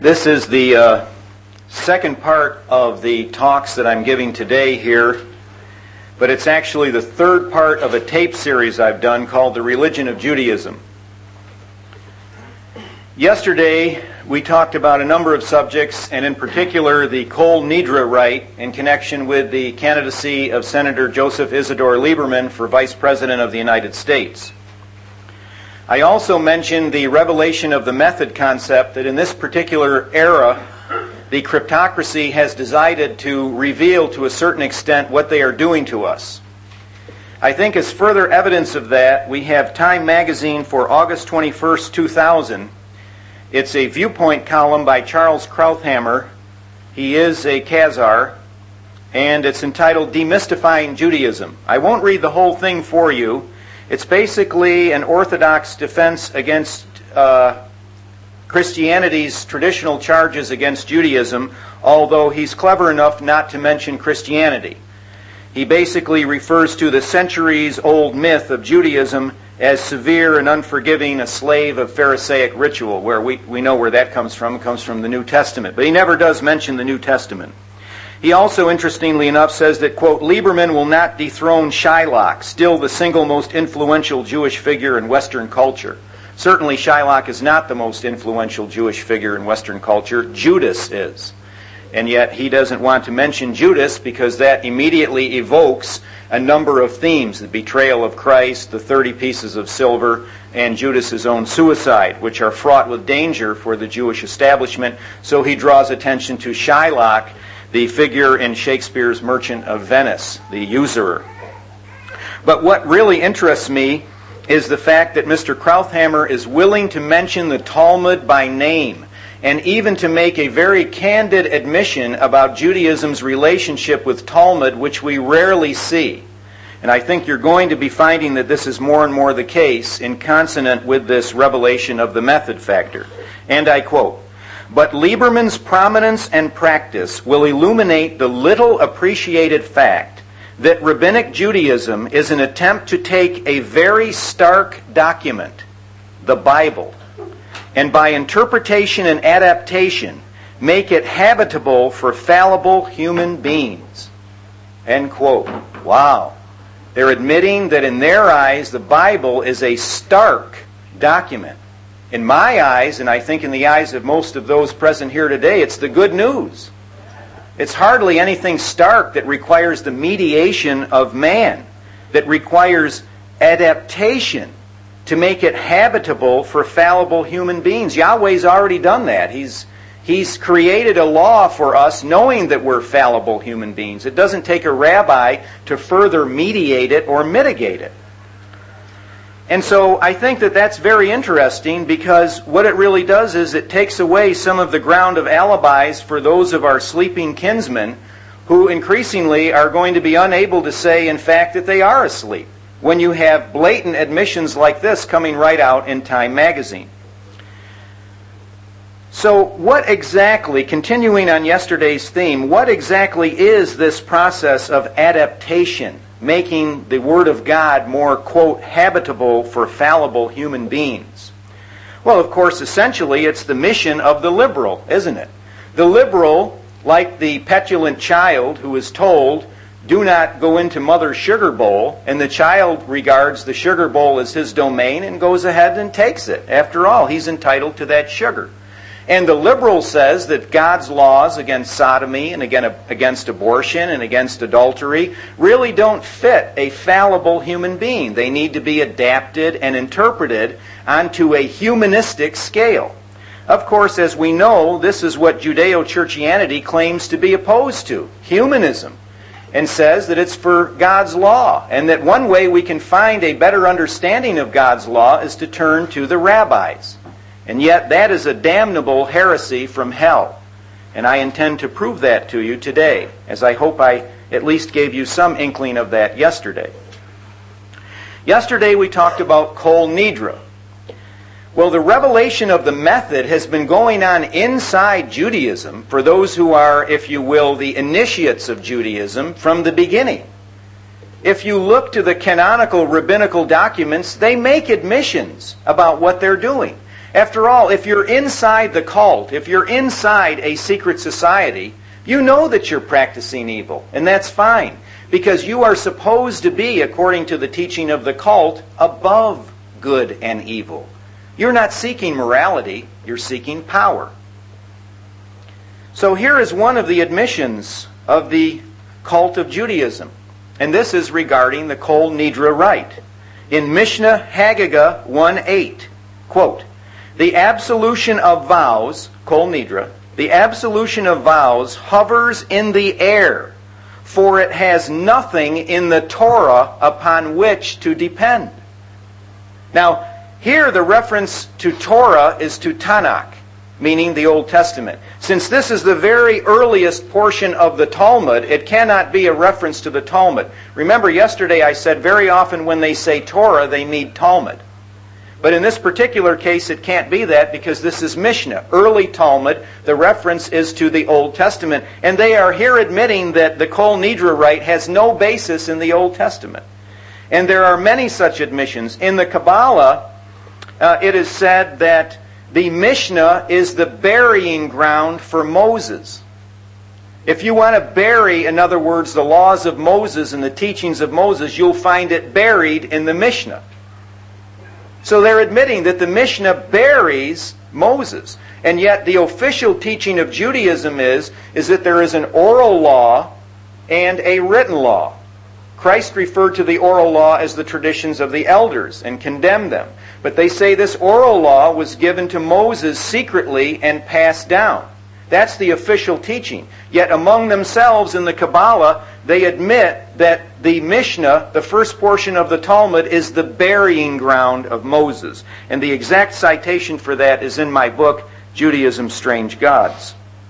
This is the second part of the talks that I'm giving today here, but it's actually the third part of a tape series I've done called The Religion of Judaism. Yesterday, we talked about a number of subjects, and in particular, the Kol Nidre rite in connection with the candidacy of Senator Joseph Isidore Lieberman for Vice President of the United States. I also mentioned the revelation of the method concept, that in this particular era, the cryptocracy has decided to reveal to a certain extent what they are doing to us. I think as further evidence of that, we have Time magazine for August 21st, 2000. It's a viewpoint column by Charles Krauthammer. He is a Khazar, and it's entitled Demystifying Judaism. I won't read the whole thing for you. It's basically an orthodox defense against Christianity's traditional charges against Judaism, although he's clever enough not to mention Christianity. He basically refers to the centuries-old myth of Judaism as severe and unforgiving, a slave of Pharisaic ritual, where we know where that comes from. It comes from the New Testament. But he never does mention the New Testament. He also, interestingly enough, says that, quote, Lieberman will not dethrone Shylock, still the single most influential Jewish figure in Western culture. Certainly Shylock is not the most influential Jewish figure in Western culture. Judas is. And yet he doesn't want to mention Judas because that immediately evokes a number of themes: the betrayal of Christ, the 30 pieces of silver, and Judas's own suicide, which are fraught with danger for the Jewish establishment. So he draws attention to Shylock, the figure in Shakespeare's Merchant of Venice, the usurer. But what really interests me is the fact that Mr. Krauthammer is willing to mention the Talmud by name, and even to make a very candid admission about Judaism's relationship with Talmud, which we rarely see. And I think you're going to be finding that this is more and more the case in consonant with this revelation of the method factor. And I quote, "But Lieberman's prominence and practice will illuminate the little appreciated fact that Rabbinic Judaism is an attempt to take a very stark document, the Bible, and by interpretation and adaptation, make it habitable for fallible human beings." End quote. Wow. They're admitting that in their eyes, the Bible is a stark document. In my eyes, and I think in the eyes of most of those present here today, it's the good news. It's hardly anything stark that requires the mediation of man, that requires adaptation to make it habitable for fallible human beings. Yahweh's already done that. He's created a law for us knowing that we're fallible human beings. It doesn't take a rabbi to further mediate it or mitigate it. And so I think that that's very interesting, because what it really does is it takes away some of the ground of alibis for those of our sleeping kinsmen who increasingly are going to be unable to say, in fact, that they are asleep, when you have blatant admissions like this coming right out in Time magazine. So what exactly, continuing on yesterday's theme, what exactly is this process of adaptation, making the Word of God more, quote, habitable for fallible human beings? Well, of course, essentially, it's the mission of the liberal, isn't it? The liberal, like the petulant child who is told, do not go into mother's sugar bowl, and the child regards the sugar bowl as his domain and goes ahead and takes it. After all, he's entitled to that sugar. And the liberal says that God's laws against sodomy and against abortion and against adultery really don't fit a fallible human being. They need to be adapted and interpreted onto a humanistic scale. Of course, as we know, this is what Judeo-Churchianity claims to be opposed to, humanism, and says that it's for God's law, and that one way we can find a better understanding of God's law is to turn to the rabbis. And yet that is a damnable heresy from hell. And I intend to prove that to you today, as I hope I at least gave you some inkling of that yesterday. Yesterday we talked about Kol Nidre. Well, the revelation of the method has been going on inside Judaism for those who are, if you will, the initiates of Judaism from the beginning. If you look to the canonical rabbinical documents, they make admissions about what they're doing. After all, if you're inside the cult, if you're inside a secret society, you know that you're practicing evil, and that's fine, because you are supposed to be, according to the teaching of the cult, above good and evil. You're not seeking morality, you're seeking power. So here is one of the admissions of the cult of Judaism, and this is regarding the Kol Nidre rite. In Mishnah Haggadah 1:8, quote, "The absolution of vows," Kol Nidre, "the absolution of vows hovers in the air, for it has nothing in the Torah upon which to depend." Now, here the reference to Torah is to Tanakh, meaning the Old Testament. Since this is the very earliest portion of the Talmud, it cannot be a reference to the Talmud. Remember, yesterday I said very often when they say Torah, they mean Talmud. But in this particular case, it can't be that because this is Mishnah, early Talmud. The reference is to the Old Testament. And they are here admitting that the Kol Nidre rite has no basis in the Old Testament. And there are many such admissions. In the Kabbalah, it is said that the Mishnah is the burying ground for Moses. If you want to bury, in other words, the laws of Moses and the teachings of Moses, you'll find it buried in the Mishnah. So they're admitting that the Mishnah buries Moses. And yet the official teaching of Judaism is that there is an oral law and a written law. Christ referred to the oral law as the traditions of the elders and condemned them. But they say this oral law was given to Moses secretly and passed down. That's the official teaching. Yet among themselves in the Kabbalah, they admit that the Mishnah, the first portion of the Talmud, is the burying ground of Moses. And the exact citation for that is in my book, Judaism's Strange Gods.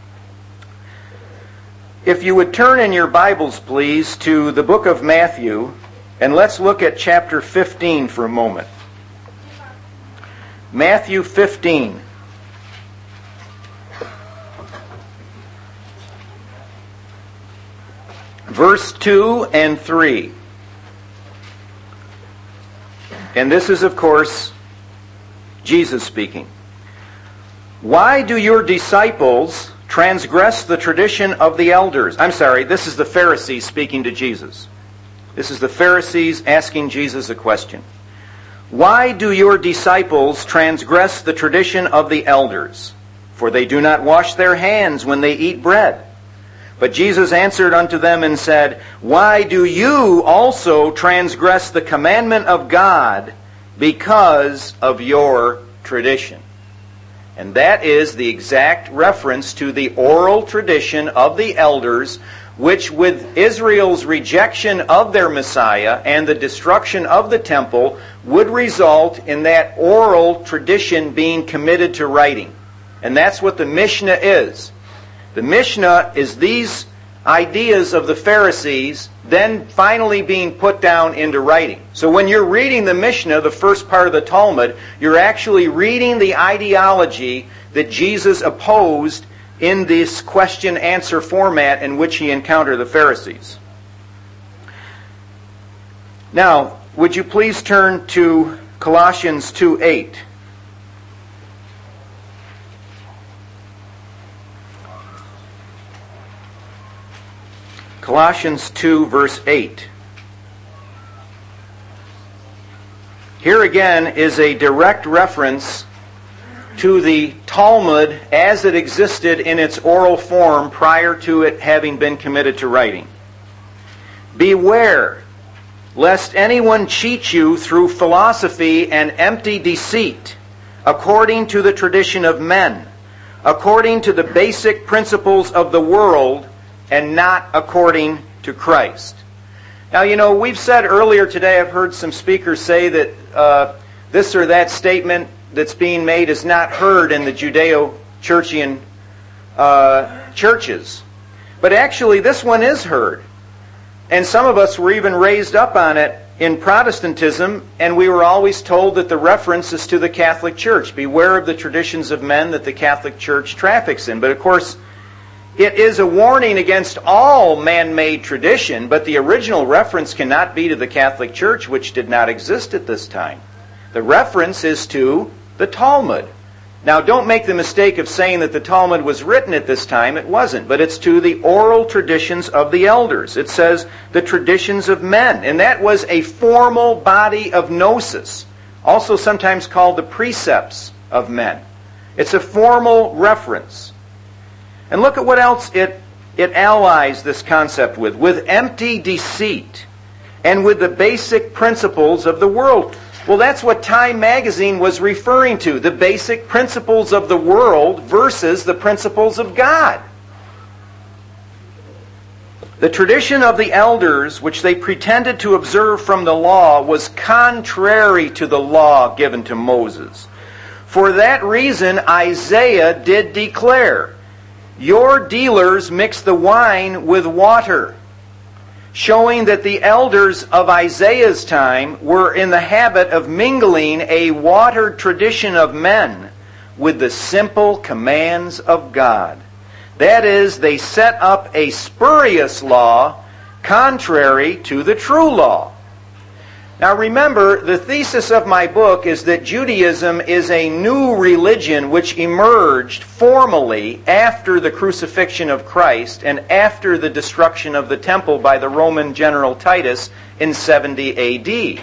If you would turn in your Bibles, please, to the book of Matthew, and let's look at chapter 15 for a moment. Matthew 15. Verse 2 and 3. And this is, of course, Jesus speaking. "Why do your disciples transgress the tradition of the elders?" I'm sorry, this is the Pharisees speaking to Jesus. This is the Pharisees asking Jesus a question. "Why do your disciples transgress the tradition of the elders? For they do not wash their hands when they eat bread." But Jesus answered unto them and said, "Why do you also transgress the commandment of God because of your tradition?" And that is the exact reference to the oral tradition of the elders, which with Israel's rejection of their Messiah and the destruction of the temple would result in that oral tradition being committed to writing. And that's what the Mishnah is. The Mishnah is these ideas of the Pharisees then finally being put down into writing. So when you're reading the Mishnah, the first part of the Talmud, you're actually reading the ideology that Jesus opposed in this question-answer format in which he encountered the Pharisees. Now, would you please turn to Colossians 2:8. Colossians 2, verse 8. Here again is a direct reference to the Talmud as it existed in its oral form prior to it having been committed to writing. "Beware, lest anyone cheat you through philosophy and empty deceit, according to the tradition of men, according to the basic principles of the world, and not according to Christ." Now, you know, we've said earlier today, I've heard some speakers say that this or that statement that's being made is not heard in the Judeo-Churchian churches. But actually, this one is heard. And some of us were even raised up on it in Protestantism, and we were always told that the reference is to the Catholic Church. Beware of the traditions of men that the Catholic Church traffics in. But of course, it is a warning against all man-made tradition, but the original reference cannot be to the Catholic Church, which did not exist at this time. The reference is to the Talmud, Now, don't make the mistake of saying that the Talmud was written at this time. It wasn't, but it's to the oral traditions of the elders. It says the traditions of men, and that was a formal body of gnosis, also sometimes called the precepts of men. It's a formal reference. And look at what else it allies this concept with empty deceit and with the basic principles of the world. Well, that's what Time magazine was referring to, the basic principles of the world versus the principles of God. The tradition of the elders, which they pretended to observe from the law, was contrary to the law given to Moses. For that reason, Isaiah did declare, "Your dealers mix the wine with water," showing that the elders of Isaiah's time were in the habit of mingling a watered tradition of men with the simple commands of God. That is, they set up a spurious law contrary to the true law. Now remember, the thesis of my book is that Judaism is a new religion which emerged formally after the crucifixion of Christ and after the destruction of the temple by the Roman general Titus in 70 A.D.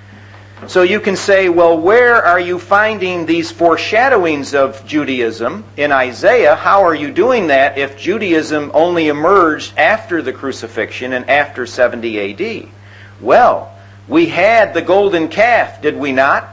So you can say, well, where are you finding these foreshadowings of Judaism in Isaiah? How are you doing that if Judaism only emerged after the crucifixion and after 70 A.D.? Well, we had the golden calf, did we not?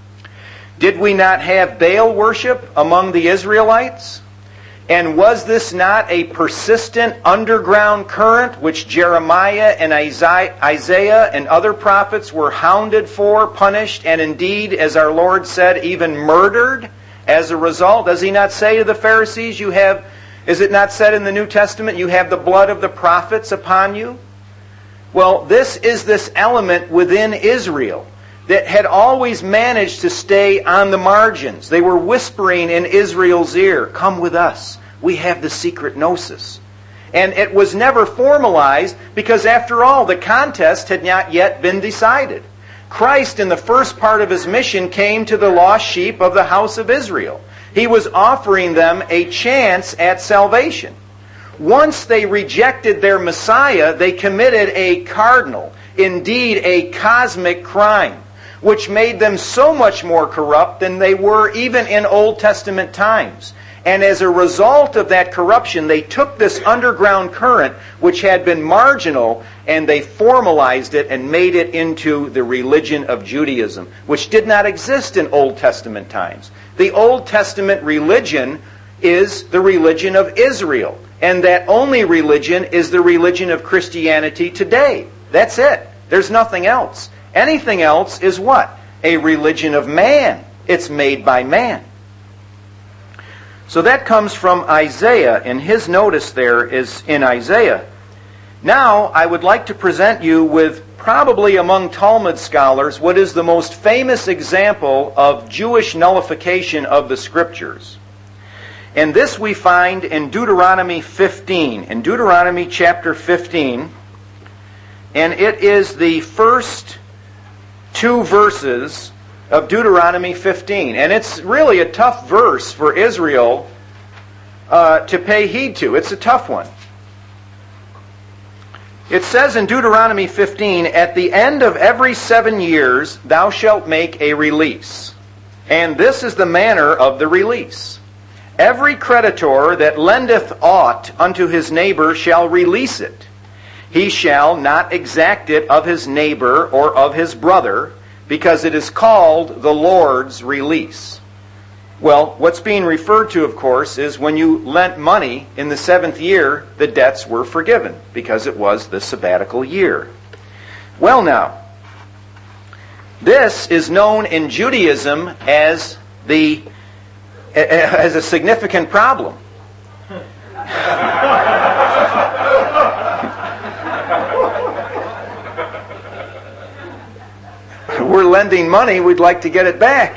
Did we not have Baal worship among the Israelites? And was this not a persistent underground current which Jeremiah and Isaiah and other prophets were hounded for, punished, and indeed, as our Lord said, even murdered as a result? Does He not say to the Pharisees, is it not said in the New Testament, you have the blood of the prophets upon you? Well, this is this element within Israel that had always managed to stay on the margins. They were whispering in Israel's ear, "Come with us. We have the secret gnosis." And it was never formalized because, after all, the contest had not yet been decided. Christ, in the first part of His mission, came to the lost sheep of the house of Israel. He was offering them a chance at salvation. Once they rejected their Messiah, they committed a cardinal, indeed a cosmic crime, which made them so much more corrupt than they were even in Old Testament times. And as a result of that corruption, they took this underground current, which had been marginal, and they formalized it and made it into the religion of Judaism, which did not exist in Old Testament times. The Old Testament religion is the religion of Israel. And that only religion is the religion of Christianity today. That's it. There's nothing else. Anything else is what? A religion of man. It's made by man. So that comes from Isaiah, and his notice there is in Isaiah. Now, I would like to present you with, probably among Talmud scholars, what is the most famous example of Jewish nullification of the Scriptures. And this we find in Deuteronomy 15, in Deuteronomy chapter 15. And it is the first two verses of Deuteronomy 15. And it's really a tough verse for Israel to pay heed to. It's a tough one. It says in Deuteronomy 15, "At the end of every 7 years thou shalt make a release. And this is the manner of the release. Every creditor that lendeth aught unto his neighbor shall release it. He shall not exact it of his neighbor or of his brother, because it is called the Lord's release." Well, what's being referred to, of course, is when you lent money in the 7th year, the debts were forgiven, because it was the sabbatical year. Well now, this is known in Judaism as a significant problem. We're lending money, we'd like to get it back.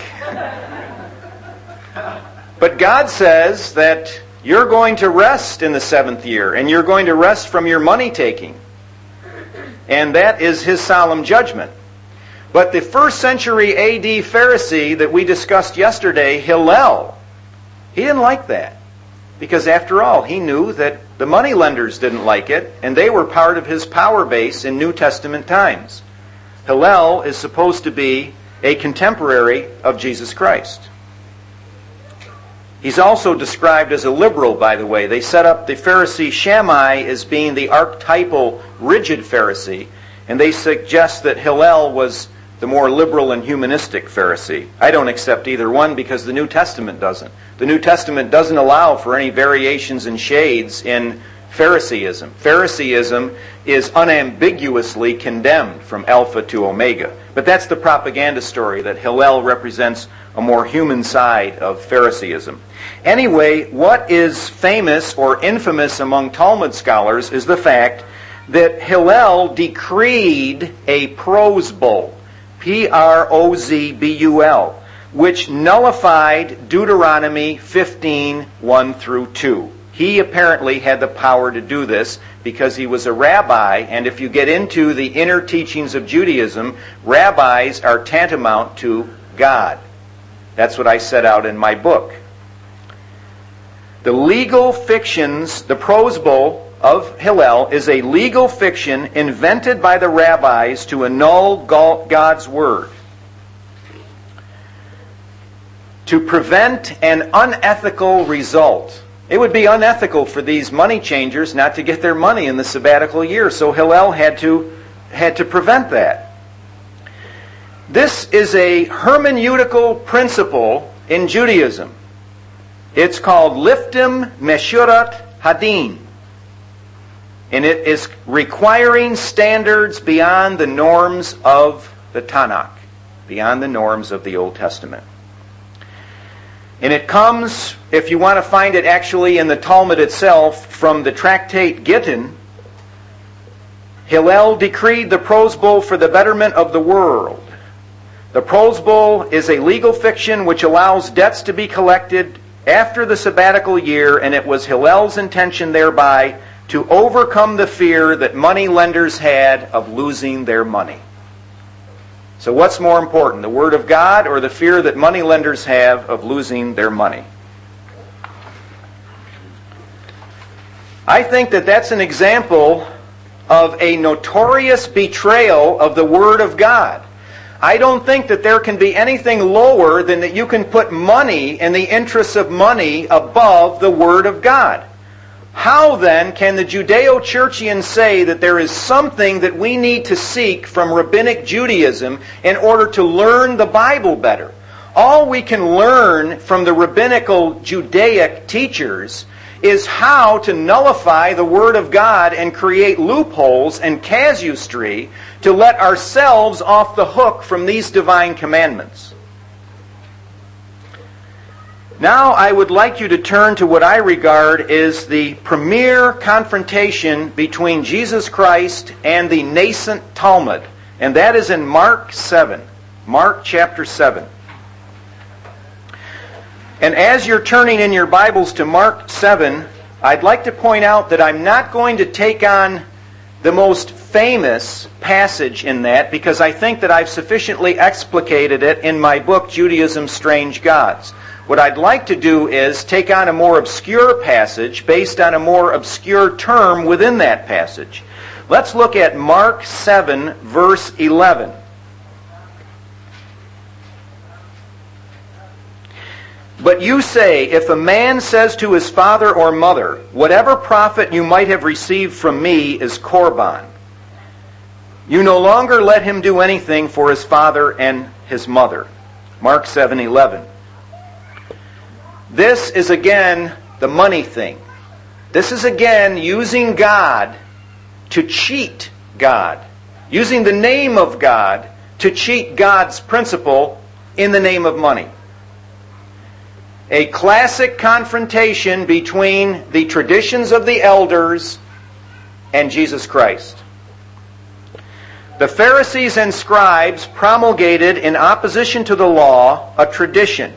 But God says that you're going to rest in the 7th year, and you're going to rest from your money taking. And that is His solemn judgment. But the 1st century A.D. Pharisee that we discussed yesterday, Hillel, He didn't like that. Because after all, he knew that the moneylenders didn't like it, and they were part of his power base in New Testament times. Hillel is supposed to be a contemporary of Jesus Christ. He's also described as a liberal, by the way. They set up the Pharisee Shammai as being the archetypal rigid Pharisee, and they suggest that Hillel was the more liberal and humanistic Pharisee. I don't accept either one because the New Testament doesn't. The New Testament doesn't allow for any variations and shades in Phariseeism. Phariseeism is unambiguously condemned from Alpha to Omega. But that's the propaganda story, that Hillel represents a more human side of Phariseeism. Anyway, what is famous or infamous among Talmud scholars is the fact that Hillel decreed a prose bull, Prozbul, which nullified Deuteronomy 15, 1 through 2. He apparently had the power to do this because he was a rabbi, and if you get into the inner teachings of Judaism, rabbis are tantamount to God. That's what I set out in my book. The legal fictions, the prose bull of Hillel is a legal fiction invented by the rabbis to annul God's word, to prevent an unethical result. It would be unethical for these money changers not to get their money in the sabbatical year, so Hillel had to prevent that. This is a hermeneutical principle in Judaism. It's called Liftim Meshurat Hadin. And it is requiring standards beyond the norms of the Tanakh, beyond the norms of the Old Testament. And it comes, if you want to find it actually in the Talmud itself, from the tractate Gittin. Hillel decreed the prose bull for the betterment of the world. The prose bull is a legal fiction which allows debts to be collected after the sabbatical year, and it was Hillel's intention thereby to overcome the fear that money lenders had of losing their money. So what's more important, the Word of God or the fear that money lenders have of losing their money? I think that that's an example of a notorious betrayal of the Word of God. I don't think that there can be anything lower than that you can put money and the interests of money above the Word of God. How then can the Judeo-Churchians say that there is something that we need to seek from Rabbinic Judaism in order to learn the Bible better? All we can learn from the Rabbinical Judaic teachers is how to nullify the Word of God and create loopholes and casuistry to let ourselves off the hook from these divine commandments. Now I would like you to turn to what I regard is the premier confrontation between Jesus Christ and the nascent Talmud, and that is in Mark 7. Mark chapter 7. And as you're turning in your Bibles to Mark 7, I'd like to point out that I'm not going to take on the most famous passage in that because I think that I've sufficiently explicated it in my book, Judaism's Strange Gods. What I'd like to do is take on a more obscure passage based on a more obscure term within that passage. Let's look at Mark 7, verse 11. But you say, if a man says to his father or mother, whatever profit you might have received from me is Korban, you no longer let him do anything for his father and his mother. Mark 7:11. This is again the money thing. This is again using God to cheat God. Using the name of God to cheat God's principle in the name of money. A classic confrontation between the traditions of the elders and Jesus Christ. The Pharisees and scribes promulgated in opposition to the law a tradition.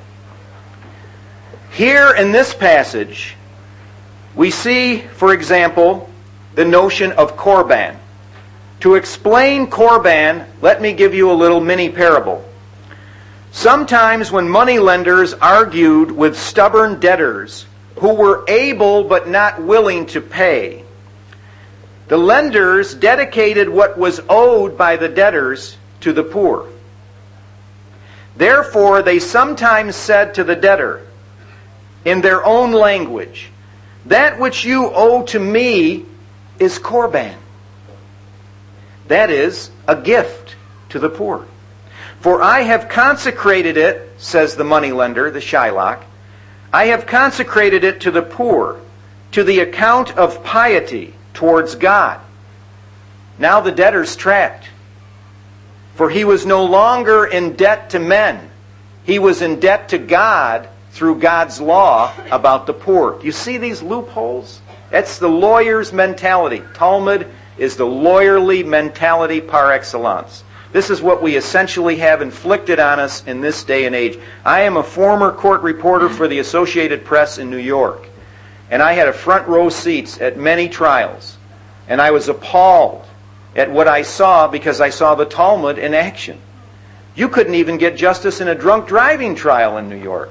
Here in this passage, we see, for example, the notion of Korban. To explain Korban, let me give you a little mini parable. Sometimes when moneylenders argued with stubborn debtors who were able but not willing to pay, the lenders dedicated what was owed by the debtors to the poor. Therefore, they sometimes said to the debtor, in their own language, "That which you owe to me is korban." That is, a gift to the poor. "For I have consecrated it," says the moneylender, the Shylock, "I have consecrated it to the poor, to the account of piety towards God." Now the debtor's trapped. For he was no longer in debt to men. He was in debt to God through God's law about the poor. Do you see these loopholes? That's the lawyer's mentality. Talmud is the lawyerly mentality par excellence. This is what we essentially have inflicted on us in this day and age. I am a former court reporter for the Associated Press in New York, and I had a front row seats at many trials, and I was appalled at what I saw because I saw the Talmud in action. You couldn't even get justice in a drunk driving trial in New York.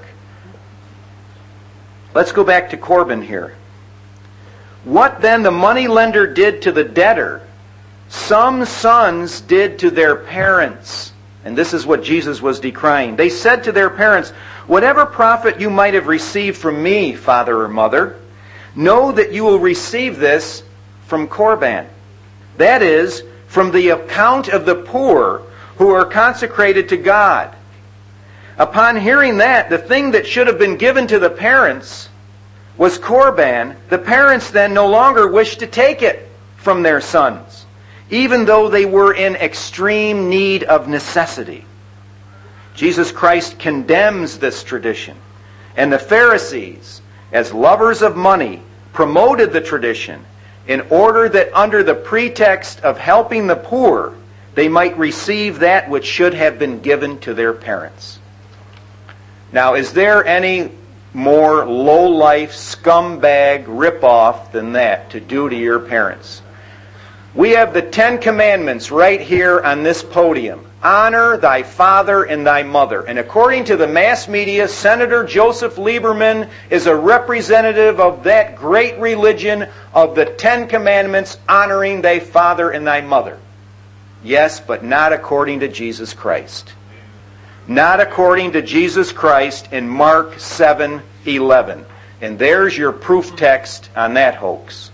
Let's go back to Corban here. What then the moneylender did to the debtor, some sons did to their parents. And this is what Jesus was decrying. They said to their parents, "Whatever profit you might have received from me, father or mother, know that you will receive this from korban." That is, from the account of the poor who are consecrated to God. Upon hearing that, the thing that should have been given to the parents was korban. The parents then no longer wished to take it from their sons, even though they were in extreme need of necessity. Jesus Christ condemns this tradition, and the Pharisees, as lovers of money, promoted the tradition in order that under the pretext of helping the poor, they might receive that which should have been given to their parents. Now, is there any more low-life, scumbag ripoff than that to do to your parents? We have the 10 Commandments right here on this podium. Honor thy father and thy mother. And according to the mass media, Senator Joseph Lieberman is a representative of that great religion of the 10 Commandments, honoring thy father and thy mother. Yes, but not according to Jesus Christ. Not according to Jesus Christ in Mark 7:11. And there's your proof text on that hoax.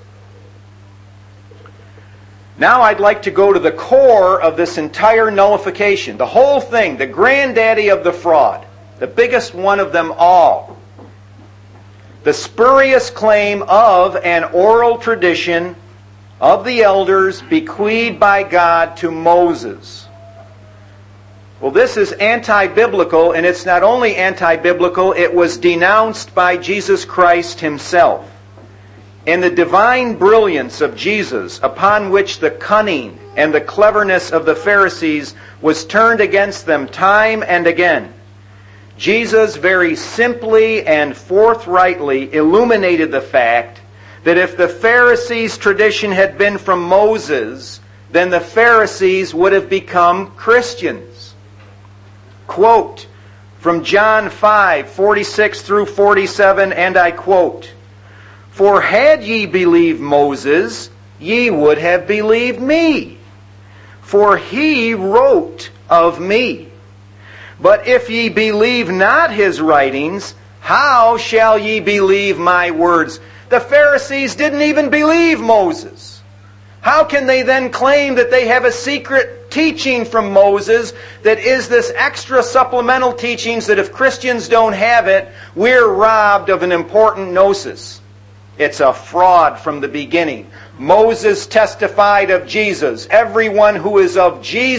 Now I'd like to go to the core of this entire nullification. The whole thing, the granddaddy of the fraud. The biggest one of them all. The spurious claim of an oral tradition of the elders bequeathed by God to Moses. Well, this is anti-biblical, and it's not only anti-biblical, it was denounced by Jesus Christ himself. And the divine brilliance of Jesus, upon which the cunning and the cleverness of the Pharisees was turned against them time and again, Jesus very simply and forthrightly illuminated the fact that if the Pharisees' tradition had been from Moses, then the Pharisees would have become Christians. Quote from John 5:46 through 47, and I quote, "For had ye believed Moses, ye would have believed me, for he wrote of me. But if ye believe not his writings, how shall ye believe my words?" The Pharisees didn't even believe Moses. How can they then claim that they have a secret teaching from Moses that is this extra supplemental teachings that if Christians don't have it, we're robbed of an important gnosis? It's a fraud from the beginning. Moses testified of Jesus. Everyone who is of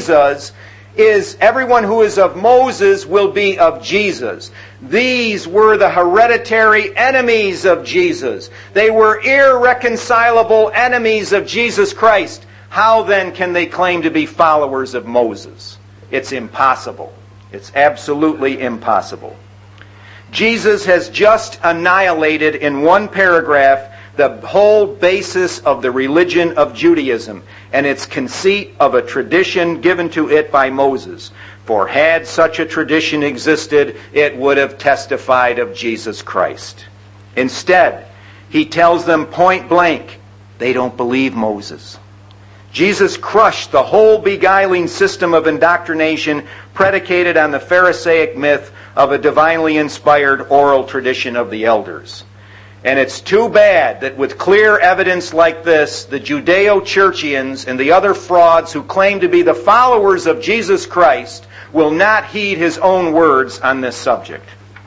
Moses will be of Jesus. These were the hereditary enemies of Jesus. They were irreconcilable enemies of Jesus Christ. How then can they claim to be followers of Moses? It's impossible. It's absolutely impossible. Jesus has just annihilated in one paragraph the whole basis of the religion of Judaism and its conceit of a tradition given to it by Moses. for had such a tradition existed, it would have testified of Jesus Christ. Instead, he tells them point blank, they don't believe Moses. Jesus crushed the whole beguiling system of indoctrination predicated on the Pharisaic myth of a divinely inspired oral tradition of the elders. And it's too bad that with clear evidence like this, the Judeo-Churchians and the other frauds who claim to be the followers of Jesus Christ will not heed his own words on this subject.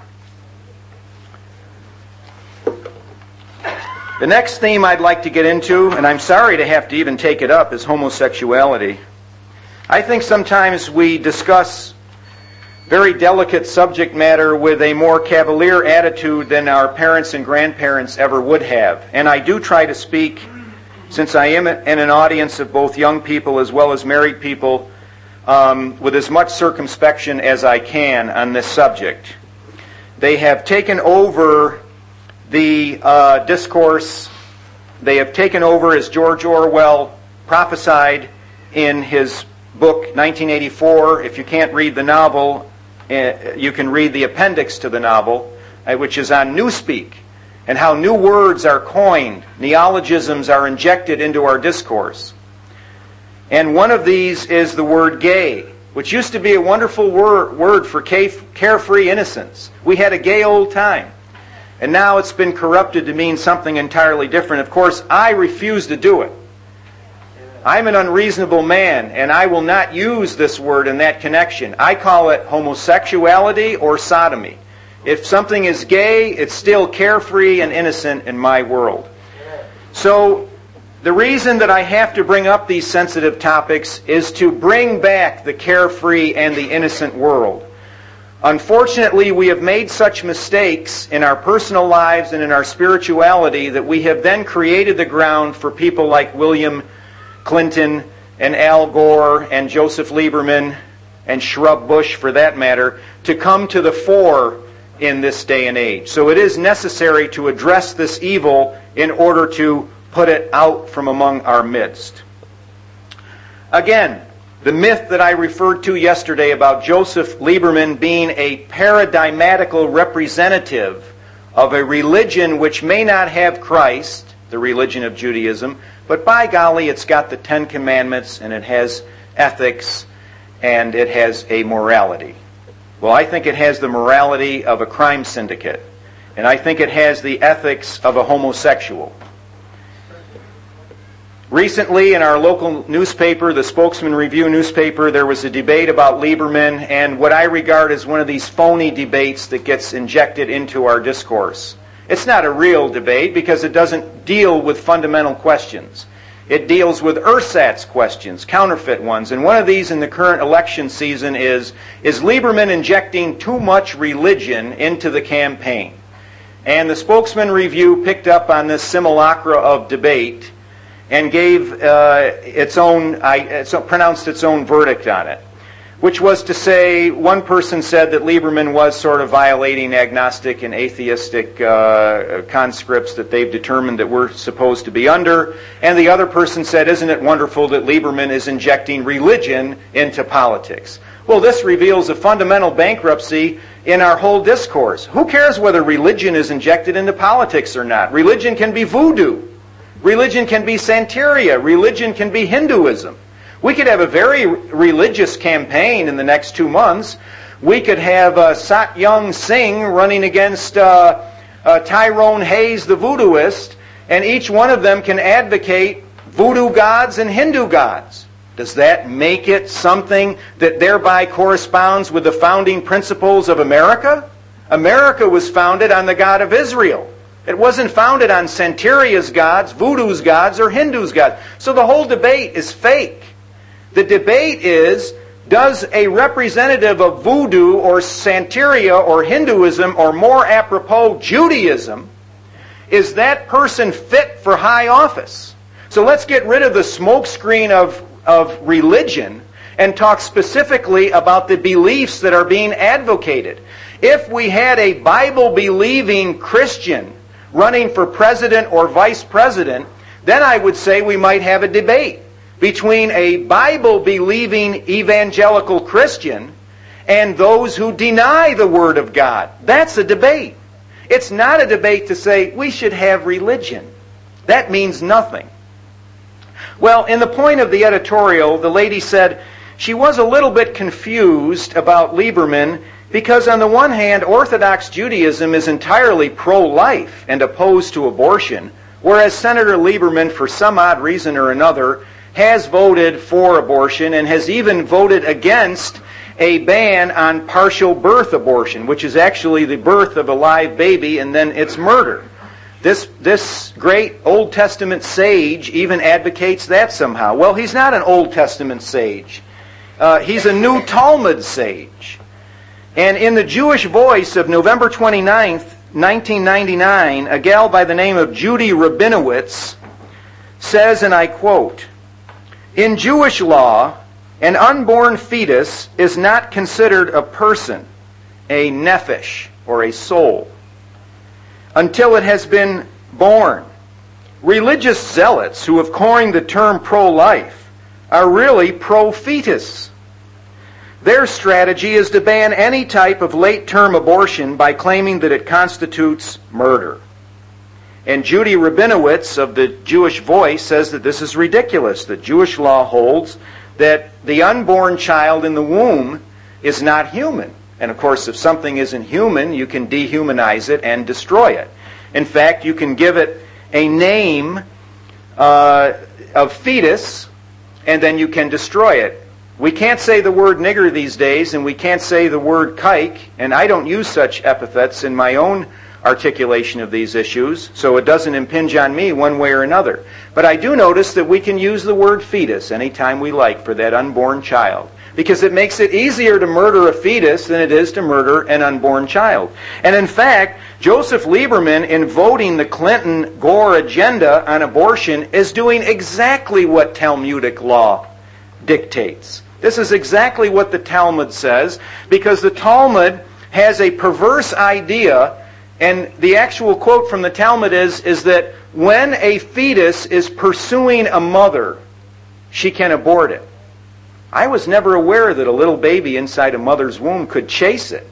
The next theme I'd like to get into, and I'm sorry to have to even take it up, is homosexuality. I think sometimes we discuss very delicate subject matter with a more cavalier attitude than our parents and grandparents ever would have. And I do try to speak, since I am in an audience of both young people as well as married people, with as much circumspection as I can on this subject. They have taken over the discourse. They have taken over, as George Orwell prophesied in his book 1984. If you can't read the novel, you can read the appendix to the novel, which is on newspeak, and how new words are coined, neologisms are injected into our discourse. And one of these is the word gay, which used to be a wonderful word for carefree innocence. We had a gay old time. And now it's been corrupted to mean something entirely different. Of course, I refuse to do it. I'm an unreasonable man, and I will not use this word in that connection. I call it homosexuality or sodomy. If something is gay, it's still carefree and innocent in my world. So, the reason that I have to bring up these sensitive topics is to bring back the carefree and the innocent world. Unfortunately, we have made such mistakes in our personal lives and in our spirituality that we have then created the ground for people like William Clinton and Al Gore and Joseph Lieberman and Shrub Bush, for that matter, to come to the fore in this day and age. So it is necessary to address this evil in order to put it out from among our midst. Again, the myth that I referred to yesterday about Joseph Lieberman being a paradigmatical representative of a religion which may not have Christ, the religion of Judaism, but by golly, it's got the Ten Commandments, and it has ethics, and it has a morality. Well, I think it has the morality of a crime syndicate, and I think it has the ethics of a homosexual. Recently, in our local newspaper, the Spokesman Review newspaper, there was a debate about Lieberman, and what I regard as one of these phony debates that gets injected into our discourse. It's not a real debate because it doesn't deal with fundamental questions. It deals with ersatz questions, counterfeit ones. And one of these in the current election season is Lieberman injecting too much religion into the campaign? And the Spokesman Review picked up on this simulacra of debate and gave pronounced its own verdict on it, which was to say, one person said that Lieberman was sort of violating agnostic and atheistic conscripts that they've determined that we're supposed to be under, and the other person said, isn't it wonderful that Lieberman is injecting religion into politics? Well, this reveals a fundamental bankruptcy in our whole discourse. Who cares whether religion is injected into politics or not? Religion can be voodoo. Religion can be Santeria. Religion can be Hinduism. We could have a very religious campaign in the next 2 months. We could have Satyam Singh running against Tyrone Hayes, the voodooist, and each one of them can advocate voodoo gods and Hindu gods. Does that make it something that thereby corresponds with the founding principles of America? America was founded on the God of Israel. It wasn't founded on Santeria's gods, voodoo's gods, or Hindu's gods. So the whole debate is fake. The debate is, does a representative of voodoo or Santeria or Hinduism, or more apropos, Judaism, is that person fit for high office? So let's get rid of the smokescreen of religion and talk specifically about the beliefs that are being advocated. If we had a Bible-believing Christian running for president or vice president, then I would say we might have a debate between a Bible-believing evangelical Christian and those who deny the Word of God. That's a debate. It's not a debate to say we should have religion. That means nothing. Well, in the point of the editorial, the lady said she was a little bit confused about Lieberman because on the one hand, Orthodox Judaism is entirely pro-life and opposed to abortion, whereas Senator Lieberman, for some odd reason or another, has voted for abortion and has even voted against a ban on partial birth abortion, which is actually the birth of a live baby and then its murder. This great Old Testament sage even advocates that somehow. Well, he's not an Old Testament sage. He's a New Talmud sage. And in the Jewish Voice of November 29th, 1999, a gal by the name of Judy Rabinowitz says, and I quote, "In Jewish law, an unborn fetus is not considered a person, a nephesh, or a soul, until it has been born. Religious zealots who have coined the term pro-life are really pro-fetus. Their strategy is to ban any type of late-term abortion by claiming that it constitutes murder." And Judy Rabinowitz of the Jewish Voice says that this is ridiculous, that Jewish law holds that the unborn child in the womb is not human. And of course, if something isn't human, you can dehumanize it and destroy it. In fact, you can give it a name of fetus, and then you can destroy it. We can't say the word nigger these days, and we can't say the word kike, and I don't use such epithets in my own articulation of these issues, so it doesn't impinge on me one way or another. But I do notice that we can use the word fetus anytime we like for that unborn child, because it makes it easier to murder a fetus than it is to murder an unborn child. And in fact, Joseph Lieberman, in voting the Clinton-Gore agenda on abortion, is doing exactly what Talmudic law dictates. This is exactly what the Talmud says, because the Talmud has a perverse idea, and the actual quote from the Talmud is that when a fetus is pursuing a mother, she can abort it. I was never aware that a little baby inside a mother's womb could chase it.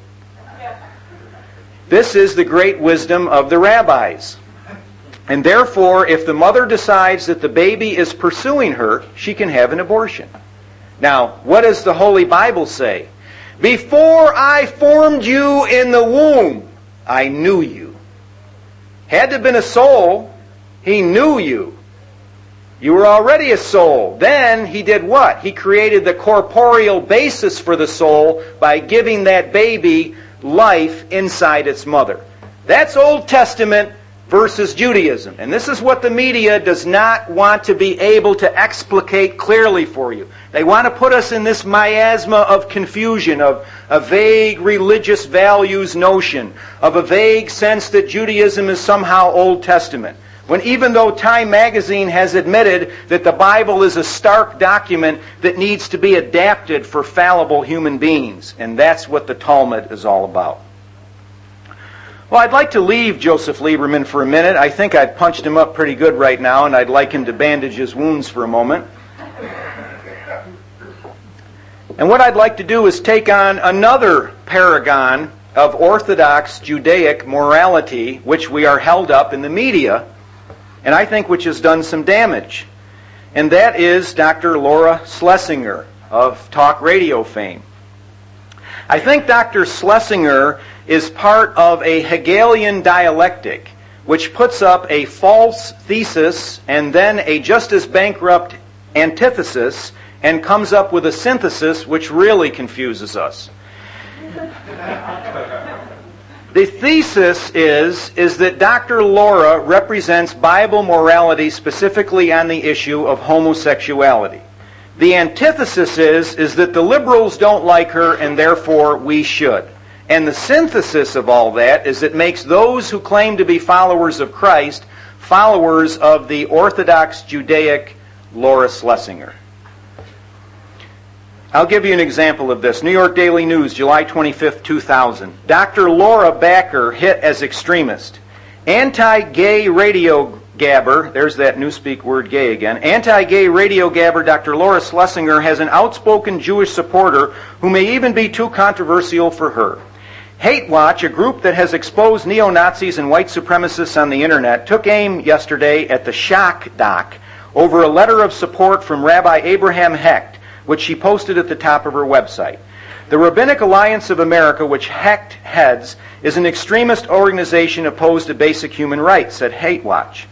This is the great wisdom of the rabbis. And therefore, if the mother decides that the baby is pursuing her, she can have an abortion. Now, what does the Holy Bible say? Before I formed you in the womb, I knew you. Had to have been a soul, he knew you. You were already a soul. Then he did what? He created the corporeal basis for the soul by giving that baby life inside its mother. That's Old Testament versus Judaism. And this is what the media does not want to be able to explicate clearly for you. They want to put us in this miasma of confusion, of a vague religious values notion, of a vague sense that Judaism is somehow Old Testament. When even though Time magazine has admitted that the Bible is a stark document that needs to be adapted for fallible human beings. And that's what the Talmud is all about. Well, I'd like to leave Joseph Lieberman for a minute. I think I've punched him up pretty good right now, and I'd like him to bandage his wounds for a moment. And what I'd like to do is take on another paragon of Orthodox Judaic morality, which we are held up in the media, and I think which has done some damage. And that is Dr. Laura Schlesinger of talk radio fame. I think Dr. Schlesinger is part of a Hegelian dialectic, which puts up a false thesis and then a just as bankrupt antithesis, and comes up with a synthesis which really confuses us. The thesis is that Dr. Laura represents Bible morality specifically on the issue of homosexuality. The antithesis is that the liberals don't like her and therefore we should. And the synthesis of all that is it makes those who claim to be followers of Christ followers of the Orthodox Judaic Laura Schlesinger. I'll give you an example of this. New York Daily News, July 25th, 2000. Dr. Laura Backer hit as extremist. Anti-gay radio gabber, there's that newspeak word gay again, anti-gay radio gabber Dr. Laura Schlesinger has an outspoken Jewish supporter who may even be too controversial for her. Hate Watch, a group that has exposed neo-Nazis and white supremacists on the internet, took aim yesterday at the Shock Doc over a letter of support from Rabbi Abraham Hecht, which she posted at the top of her website. The Rabbinic Alliance of America, which Hecht heads, is an extremist organization opposed to basic human rights, said Hate Watch.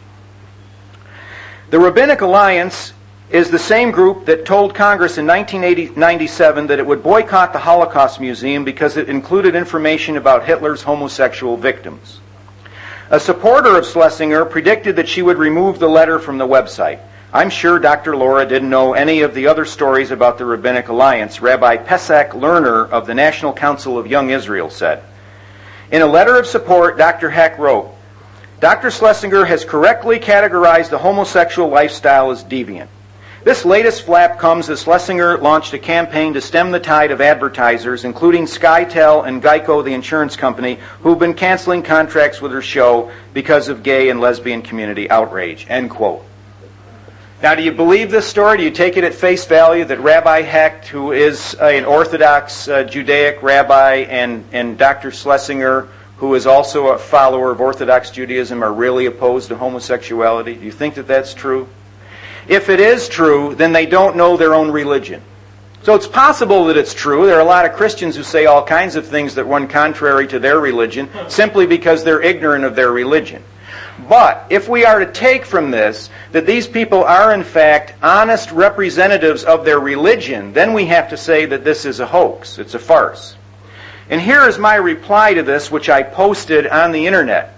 The Rabbinic Alliance is the same group that told Congress in 1997 that it would boycott the Holocaust Museum because it included information about Hitler's homosexual victims. A supporter of Schlesinger predicted that she would remove the letter from the website. I'm sure Dr. Laura didn't know any of the other stories about the Rabbinic Alliance, Rabbi Pesach Lerner of the National Council of Young Israel said. In a letter of support, Dr. Hecht wrote, Dr. Schlesinger has correctly categorized the homosexual lifestyle as deviant. This latest flap comes as Schlesinger launched a campaign to stem the tide of advertisers, including SkyTel and Geico, the insurance company, who've been canceling contracts with her show because of gay and lesbian community outrage. End quote. Now, do you believe this story? Do you take it at face value that Rabbi Hecht, who is an Orthodox Judaic rabbi, and Dr. Schlesinger, who is also a follower of Orthodox Judaism, are really opposed to homosexuality? Do you think that that's true? If it is true, then they don't know their own religion. So it's possible that it's true. There are a lot of Christians who say all kinds of things that run contrary to their religion simply because they're ignorant of their religion. But if we are to take from this that these people are in fact honest representatives of their religion, then we have to say that this is a hoax. It's a farce. And here is my reply to this, which I posted on the internet.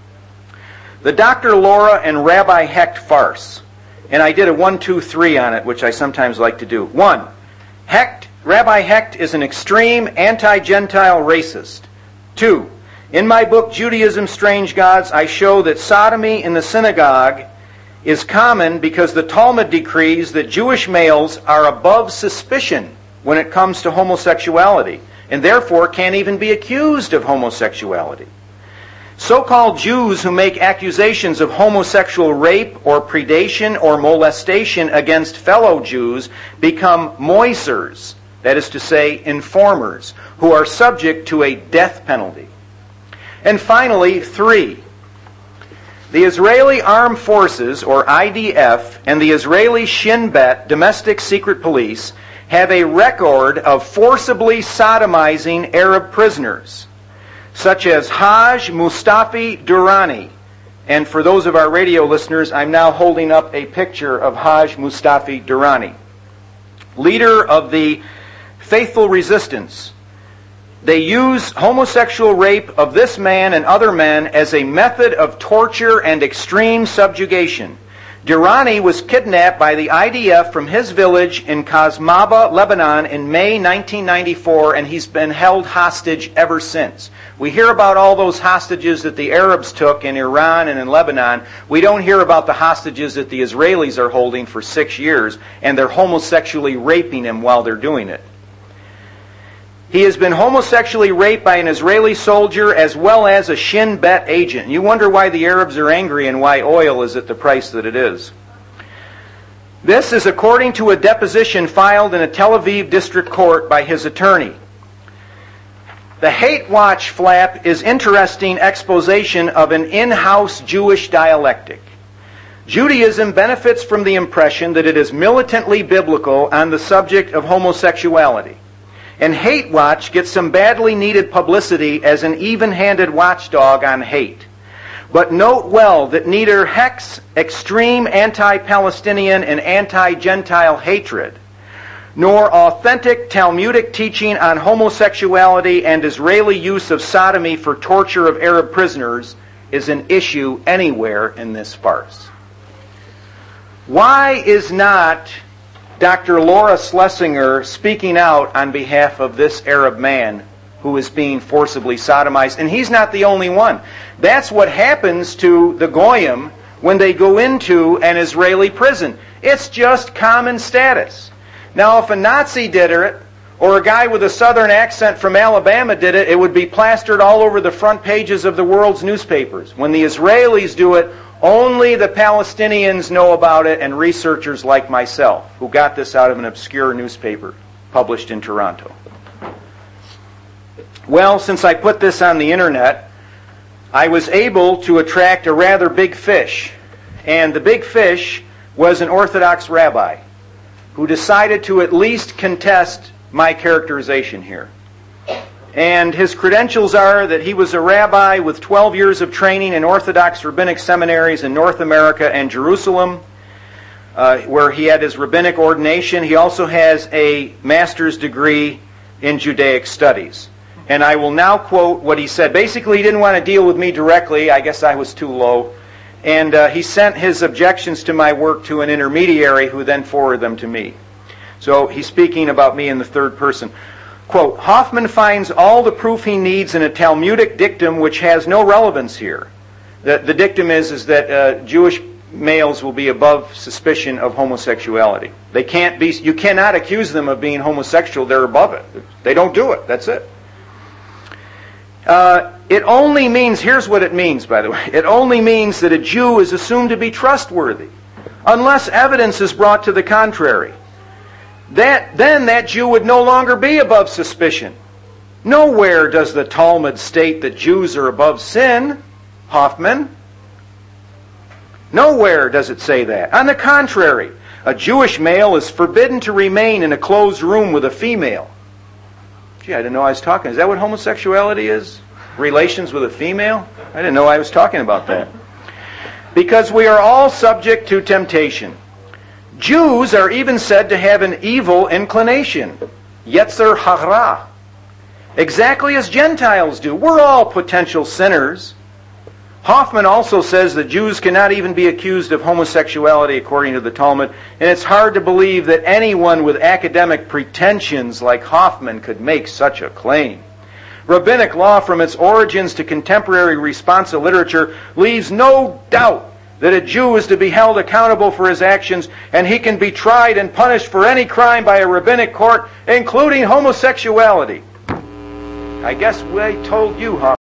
The Dr. Laura and Rabbi Hecht farce. And I did a 1, 2, 3 on it, which I sometimes like to do. 1. Rabbi Hecht is an extreme anti-Gentile racist. 2. In my book, Judaism, Strange Gods, I show that sodomy in the synagogue is common because the Talmud decrees that Jewish males are above suspicion when it comes to homosexuality, and therefore can't even be accused of homosexuality. So-called Jews who make accusations of homosexual rape or predation or molestation against fellow Jews become moisers, that is to say, informers, who are subject to a death penalty. And finally, 3. The Israeli Armed Forces, or IDF, and the Israeli Shin Bet, domestic secret police, have a record of forcibly sodomizing Arab prisoners, such as Haj Mustafi Durrani. And for those of our radio listeners, I'm now holding up a picture of Haj Mustafi Durrani, leader of the Faithful Resistance. They use homosexual rape of this man and other men as a method of torture and extreme subjugation. Durrani was kidnapped by the IDF from his village in Kasmaba, Lebanon in May 1994, and he's been held hostage ever since. We hear about all those hostages that the Arabs took in Iran and in Lebanon. We don't hear about the hostages that the Israelis are holding for 6 years, and they're homosexually raping him while they're doing it. He has been homosexually raped by an Israeli soldier as well as a Shin Bet agent. You wonder why the Arabs are angry and why oil is at the price that it is. This is according to a deposition filed in a Tel Aviv district court by his attorney. The Hate Watch flap is interesting exposition of an in-house Jewish dialectic. Judaism benefits from the impression that it is militantly biblical on the subject of homosexuality. And Hate Watch gets some badly needed publicity as an even-handed watchdog on hate. But note well that neither Hecht's extreme anti-Palestinian and anti-Gentile hatred, nor authentic Talmudic teaching on homosexuality and Israeli use of sodomy for torture of Arab prisoners is an issue anywhere in this farce. Why is not Dr. Laura Schlesinger speaking out on behalf of this Arab man who is being forcibly sodomized? And he's not the only one. That's what happens to the Goyim when they go into an Israeli prison. It's just common status. Now, if a Nazi did it, or a guy with a southern accent from Alabama did it, it would be plastered all over the front pages of the world's newspapers. When the Israelis do it, Only the Palestinians know about it, and researchers like myself, who got this out of an obscure newspaper published in Toronto. Well, since I put this on the internet, I was able to attract a rather big fish. And the big fish was an Orthodox rabbi who decided to at least contest my characterization here. And his credentials are that he was a rabbi with 12 years of training in Orthodox rabbinic seminaries in North America and Jerusalem, where he had his rabbinic ordination. He also has a master's degree in Judaic studies. And I will now quote what he said. Basically, he didn't want to deal with me directly. I guess I was too low. And he sent his objections to my work to an intermediary who then forwarded them to me. So he's speaking about me in the third person. Quote, Hoffman finds all the proof he needs in a Talmudic dictum which has no relevance here. The dictum is that Jewish males will be above suspicion of homosexuality. They can't be. You cannot accuse them of being homosexual. They're above it. They don't do it. That's it. It only means, here's what it means, by the way. It only means that a Jew is assumed to be trustworthy, unless evidence is brought to the contrary. Then that Jew would no longer be above suspicion. Nowhere does the Talmud state that Jews are above sin, Hoffman. Nowhere does it say that. On the contrary, a Jewish male is forbidden to remain in a closed room with a female. Gee, I didn't know I was talking. Is that what homosexuality is? Relations with a female? I didn't know I was talking about that. Because we are all subject to temptation. Jews are even said to have an evil inclination, Yetzer Hara, exactly as Gentiles do. We're all potential sinners. Hoffman also says that Jews cannot even be accused of homosexuality according to the Talmud, and it's hard to believe that anyone with academic pretensions like Hoffman could make such a claim. Rabbinic law, from its origins to contemporary responsa literature, leaves no doubt that a Jew is to be held accountable for his actions, and he can be tried and punished for any crime by a rabbinic court, including homosexuality. I guess we told you, Hoffman.